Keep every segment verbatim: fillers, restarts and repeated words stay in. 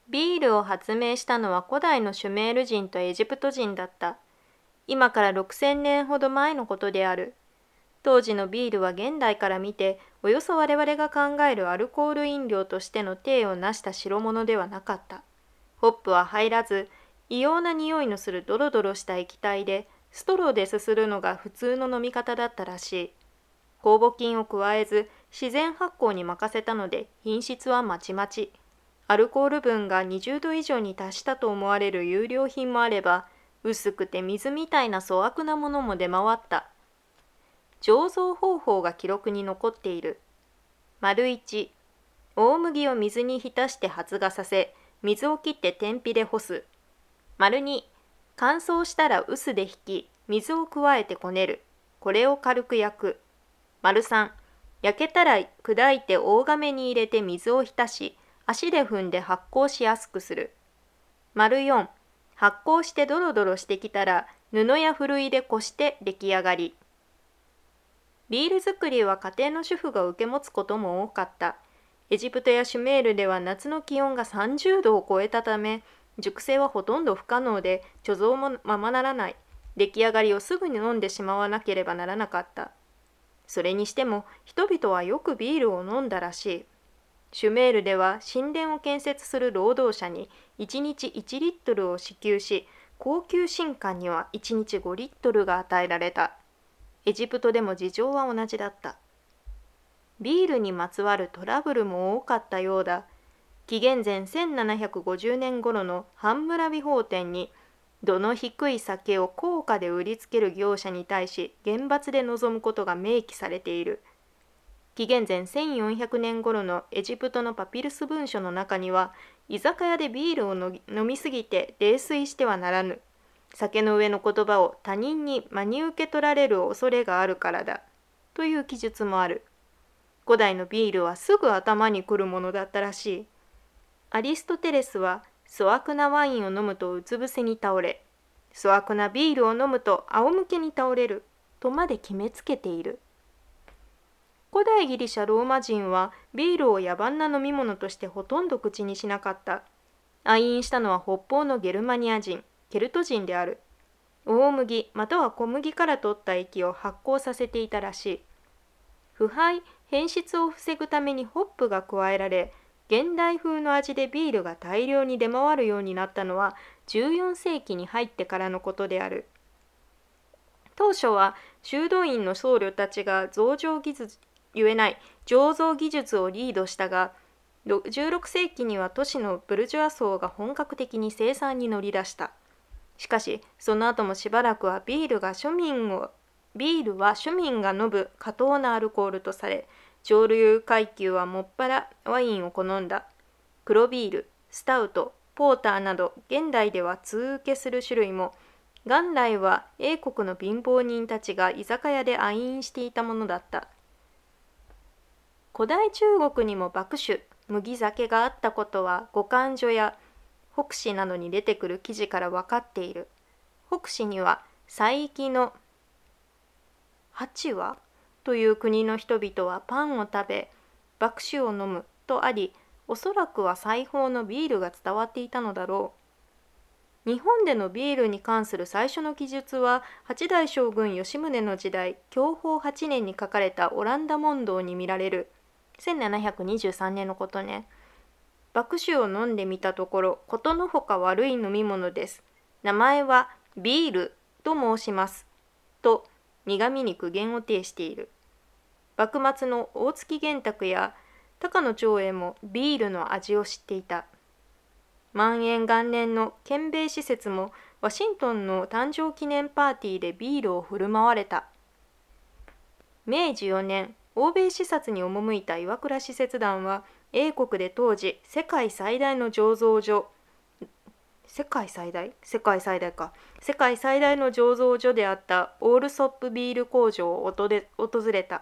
ビールを発明したのは古代のシュメール人とエジプト人だった。今からろくせんねんほど前のことである。当時のビールは現代から見て、およそ我々が考えるアルコール飲料としての体を成した代物ではなかった。ホップは入らず、異様な匂いのするドロドロした液体で、ストローですするのが普通の飲み方だったらしい。酵母菌を加えず、自然発酵に任せたので、品質はまちまち。アルコール分がにじゅうど以上に達したと思われる優良品もあれば、薄くて水みたいな粗悪なものも出回った。醸造方法が記録に残っている。丸いち、大麦を水に浸して発芽させ、水を切って天日で干す。丸に、乾燥したら臼でひき、水を加えてこねる。これを軽く焼く。丸さん、焼けたら砕いて大亀に入れて水を浸し、足で踏んで発酵しやすくする。丸よん、発酵してドロドロしてきたら、布やふるいでこして出来上がり。ビール作りは家庭の主婦が受け持つことも多かった。エジプトやシュメールでは夏の気温がさんじゅうどを超えたため、熟成はほとんど不可能で貯蔵もままならない。出来上がりをすぐに飲んでしまわなければならなかった。それにしても人々はよくビールを飲んだらしい。シュメールでは神殿を建設する労働者にいちにちいちリットルを支給し、高級神官にはいちにちごリットルが与えられた。エジプトでも事情は同じだった。ビールにまつわるトラブルも多かったようだ。紀元前せんななひゃくごじゅうねん頃のハンムラビ法典に、度の低い酒を高価で売りつける業者に対し厳罰で臨むことが明記されている。紀元前せんよんひゃくねん頃のエジプトのパピルス文書の中には、居酒屋でビールを飲みすぎて泥酔してはならぬ。酒の上の言葉を他人に真に受け取られる恐れがあるからだ。という記述もある。古代のビールはすぐ頭にくるものだったらしい。アリストテレスは、粗悪なワインを飲むとうつ伏せに倒れ、粗悪なビールを飲むと仰向けに倒れる、とまで決めつけている。古代ギリシャ・ローマ人はビールを野蛮な飲み物としてほとんど口にしなかった。愛飲したのは北方のゲルマニア人、ケルト人である。大麦または小麦から取った液を発酵させていたらしい。腐敗、変質を防ぐためにホップが加えられ、現代風の味でビールが大量に出回るようになったのはじゅうよんせいきに入ってからのことである。当初は修道院の僧侶たちが増上技術ゆえない醸造技術をリードしたが、じゅうろくせいきには都市のブルジョア層が本格的に生産に乗り出した。しかし、その後もしばらくはビールが庶民を、ビールは庶民が飲む過当なアルコールとされ、上流階級はもっぱらワインを好んだ。黒ビール、スタウト、ポーターなど現代では通受けする種類も、元来は英国の貧乏人たちが居酒屋で愛飲していたものだった。古代中国にも麦酒、麦酒があったことは五感所や北史などに出てくる記事から分かっている。北史には、西域の八話という国の人々はパンを食べ、麦酒を飲むとあり、おそらくは裁縫のビールが伝わっていたのだろう。日本でのビールに関する最初の記述は、八代将軍吉宗の時代、享保はちねんに書かれたオランダ問答に見られる。せんななひゃくにじゅうさんねんのことね。麦酒を飲んでみたところ、ことのほか悪い飲み物です。名前はビールと申します。と、苦味に苦言を呈している。幕末の大月玄卓や高野長英もビールの味を知っていた。万延元年の建米使節もワシントンの誕生記念パーティーでビールを振る舞われた。めいじよねん、欧米視察に赴いた岩倉使節団は、英国で当時世界最大の醸造所、世界最大世界最大か。世界最大の醸造所であったオールソップビール工場を訪れた。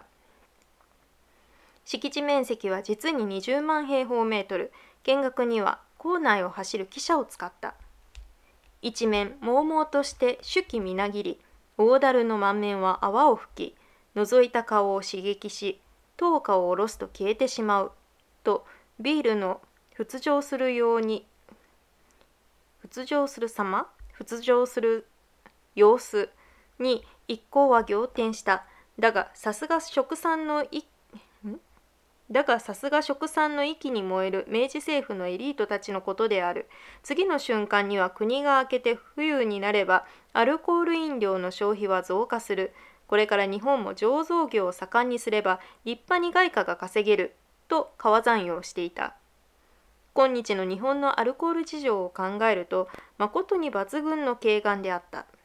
敷地面積は実ににじゅうまんへいほうメートル。見学には校内を走る汽車を使った。一面朦々として手記みなぎり、大樽の満面は泡を吹き、覗いた顔を刺激し、灯火を下ろすと消えてしまう。とビールの沸蒸するように仏上する様、仏上する様子に一行は仰天した。だがさすが食産のいんだがさすが食産の域に燃える明治政府のエリートたちのことである。次の瞬間には国が明けて冬になればアルコール飲料の消費は増加する。これから日本も醸造業を盛んにすれば立派に外貨が稼げると川山用していた。今日の日本のアルコール事情を考えると誠に抜群の軽眼であった。